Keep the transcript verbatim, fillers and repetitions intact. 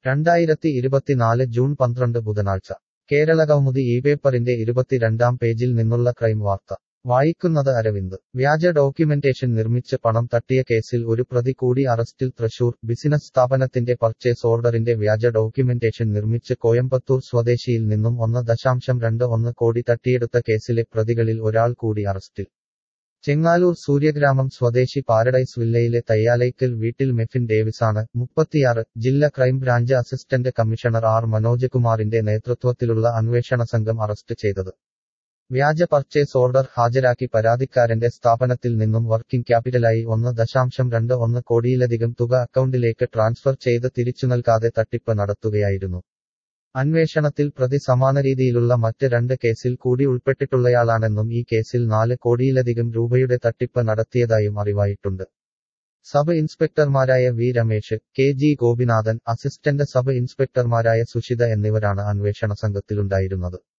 രണ്ടായിരത്തി ഇരുപത്തിനാല് ജൂൺ പന്ത്രണ്ട് ബുധനാഴ്ച കേരളകൗമുദി ഈ പേപ്പറിന്റെ ഇരുപത്തിരണ്ടാം പേജിൽ നിന്നുള്ള ക്രൈം വാർത്ത വായിക്കുന്നത് അരവിന്ദ് വ്യാജ ഡോക്യുമെന്റേഷൻ നിർമ്മിച്ച് പണം തട്ടിയ കേസിൽ ഒരു പ്രതി കൂടി അറസ്റ്റിൽ തൃശൂർ ബിസിനസ് സ്ഥാപനത്തിന്റെ പർച്ചേസ് ഓർഡറിന്റെ വ്യാജ ഡോക്യുമെന്റേഷൻ നിർമ്മിച്ച് കോയമ്പത്തൂർ സ്വദേശിയിൽ നിന്നും ഒന്ന് ദശാംശം രണ്ട് ഒന്ന് കോടി തട്ടിയെടുത്ത കേസിലെ പ്രതികളിൽ ഒരാൾ കൂടി അറസ്റ്റിൽ ചെങ്ങാലൂർ സൂര്യഗ്രാമം സ്വദേശി പാരഡൈസ് വില്ലയിലെ തയ്യാലയ്ക്കൽ വീട്ടിൽ മെഫിൻ ഡേവിസാണ് മുപ്പത്തിയാറ് ജില്ലാ crime branch assistant commissioner R Manoj കുമാറിന്റെ നേതൃത്വത്തിലുള്ള അന്വേഷണ സംഘം അറസ്റ്റ് ചെയ്തത് വ്യാജ പർച്ചേസ് ഓർഡർ ഹാജരാക്കി പരാതിക്കാരന്റെ സ്ഥാപനത്തിൽ നിന്നും വർക്കിംഗ് ക്യാപിറ്റലായി ഒന്ന് ദശാംശം രണ്ട് ഒന്ന് കോടിയിലധികം തുക അക്കൗണ്ടിലേക്ക് ട്രാൻസ്ഫർ ചെയ്ത് തിരിച്ചു നൽകാതെ തട്ടിപ്പ് നടത്തുകയായിരുന്നു അന്വേഷണത്തിൽ പ്രതി സമാന രീതിയിലുള്ള മറ്റ് രണ്ട് കേസിൽ കൂടി ഉൾപ്പെട്ടിട്ടുള്ളയാളാണെന്നും ഈ കേസിൽ നാല് കോടിയിലധികം രൂപയുടെ തട്ടിപ്പ് നടത്തിയതായും അറിവായിട്ടുണ്ട് സബ് ഇൻസ്പെക്ടർമാരായ V Ramesh K G Gopinathan assistant sub ഇൻസ്പെക്ടർമാരായ സുഷിത എന്നിവരാണ് അന്വേഷണ സംഘത്തിലുണ്ടായിരുന്നത്